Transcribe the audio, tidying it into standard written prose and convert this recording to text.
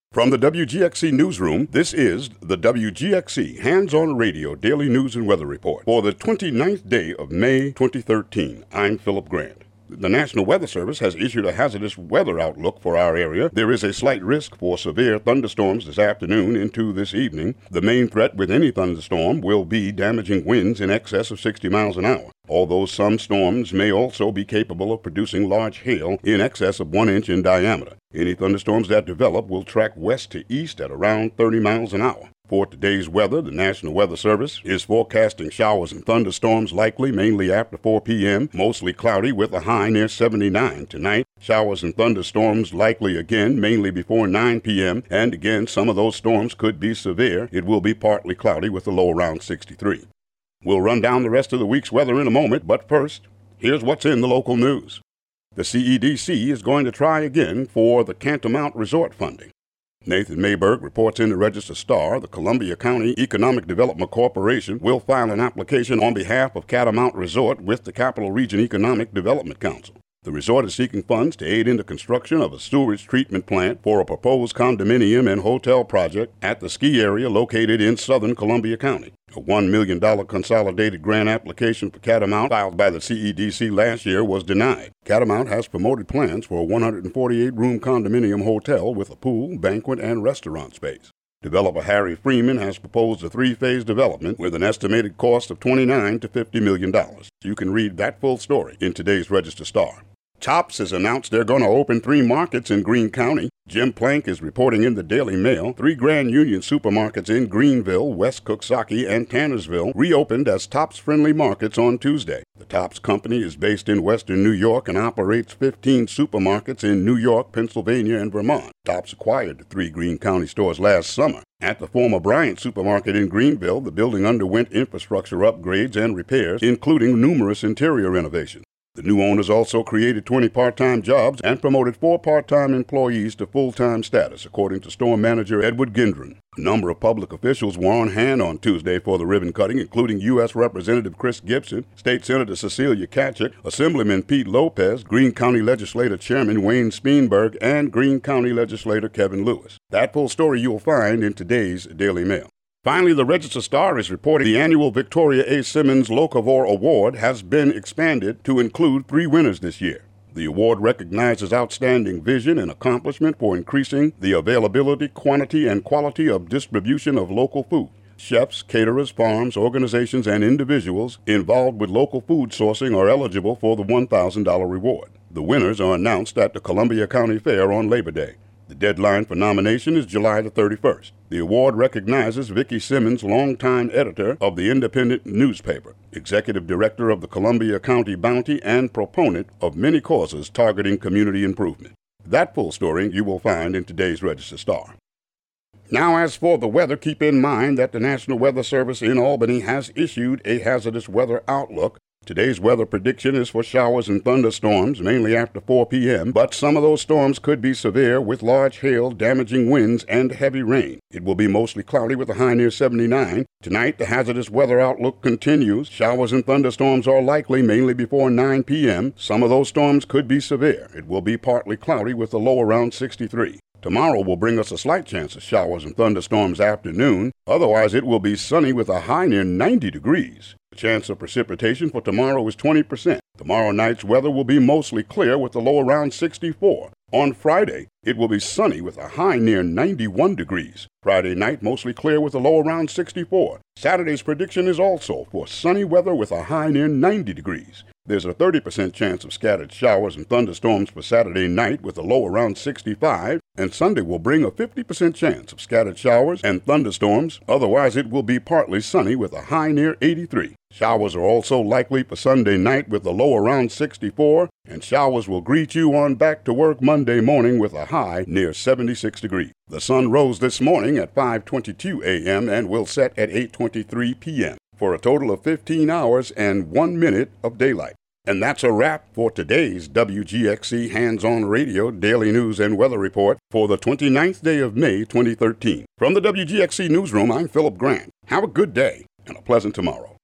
From the WGXC Newsroom, this is the WGXC Hands-On Radio Daily News and Weather Report for the 29th day of May 2013. I'm Philip Grant. The National Weather Service has issued a hazardous weather outlook for our area. There is a slight risk for severe thunderstorms this afternoon into this evening. The main threat with any thunderstorm will be damaging winds in excess of 60 miles an hour, although some storms may also be capable of producing large hail in excess of 1 inch in diameter. Any thunderstorms that develop will track west to east at around 30 miles an hour. For today's weather, the National Weather Service is forecasting showers and thunderstorms likely mainly after 4 p.m., mostly cloudy with a high near 79 tonight. Showers and thunderstorms likely again mainly before 9 p.m., and again some of those storms could be severe. It will be partly cloudy with a low around 63. We'll run down the rest of the week's weather in a moment, but first, here's what's in the local news. The CEDC is going to try again for the Catamount Resort funding. Nathan Mayberg reports in the Register-Star the Columbia County Economic Development Corporation will file an application on behalf of Catamount Resort with the Capital Region Economic Development Council. The resort is seeking funds to aid in the construction of a sewage treatment plant for a proposed condominium and hotel project at the ski area located in southern Columbia County. A $1 million consolidated grant application for Catamount filed by the CEDC last year was denied. Catamount has promoted plans for a 148-room condominium hotel with a pool, banquet, and restaurant space. Developer Harry Freeman has proposed a three-phase development with an estimated cost of $29 to $50 million. You can read that full story in today's Register-Star. Tops has announced they're going to open 3 markets in Greene County. Jim Plank is reporting in the Daily Mail 3 Grand Union supermarkets in Greenville, West Cooksaki, and Tannersville reopened as Tops-friendly markets on Tuesday. The Tops company is based in western New York and operates 15 supermarkets in New York, Pennsylvania, and Vermont. Tops acquired the 3 Greene County stores last summer. At the former Bryant supermarket in Greenville, the building underwent infrastructure upgrades and repairs, including numerous interior renovations. The new owners also created 20 part-time jobs and promoted 4 part-time employees to full-time status, according to store manager Edward Gendron. A number of public officials were on hand on Tuesday for the ribbon cutting, including U.S. Representative Chris Gibson, State Senator Cecilia Katchik, Assemblyman Pete Lopez, Greene County Legislature Chairman Wayne Speenberg, and Greene County Legislator Kevin Lewis. That full story you'll find in today's Daily Mail. Finally, the Register-Star is reporting the annual Victoria A. Simmons Locavore Award has been expanded to include 3 winners this year. The award recognizes outstanding vision and accomplishment for increasing the availability, quantity, and quality of distribution of local food. Chefs, caterers, farms, organizations, and individuals involved with local food sourcing are eligible for the $1,000 reward. The winners are announced at the Columbia County Fair on Labor Day. The deadline for nomination is July the 31st. The award recognizes Vicki Simmons, longtime editor of the Independent newspaper, executive director of the Columbia County Bounty, and proponent of many causes targeting community improvement. That full story you will find in today's Register-Star. Now, as for the weather, keep in mind that the National Weather Service in Albany has issued a hazardous weather outlook. Today's weather prediction is for showers and thunderstorms, mainly after 4 p.m., but some of those storms could be severe with large hail, damaging winds, and heavy rain. It will be mostly cloudy with a high near 79. Tonight, the hazardous weather outlook continues. Showers and thunderstorms are likely mainly before 9 p.m. Some of those storms could be severe. It will be partly cloudy with a low around 63. Tomorrow will bring us a slight chance of showers and thunderstorms afternoon. Otherwise, it will be sunny with a high near 90 degrees. The chance of precipitation for tomorrow is 20%. Tomorrow night's weather will be mostly clear with a low around 64. On Friday, it will be sunny with a high near 91 degrees. Friday night, mostly clear with a low around 64. Saturday's prediction is also for sunny weather with a high near 90 degrees. There's a 30% chance of scattered showers and thunderstorms for Saturday night with a low around 65, and Sunday will bring a 50% chance of scattered showers and thunderstorms. Otherwise, it will be partly sunny with a high near 83. Showers are also likely for Sunday night with a low around 64, and showers will greet you on back to work Monday morning with a high near 76 degrees. The sun rose this morning at 5:22 a.m. and will set at 8:23 p.m. for a total of 15 hours and 1 minute of daylight. And that's a wrap for today's WGXC Hands-On Radio Daily News and Weather Report for the 29th day of May 2013. From the WGXC Newsroom, I'm Philip Grant. Have a good day and a pleasant tomorrow.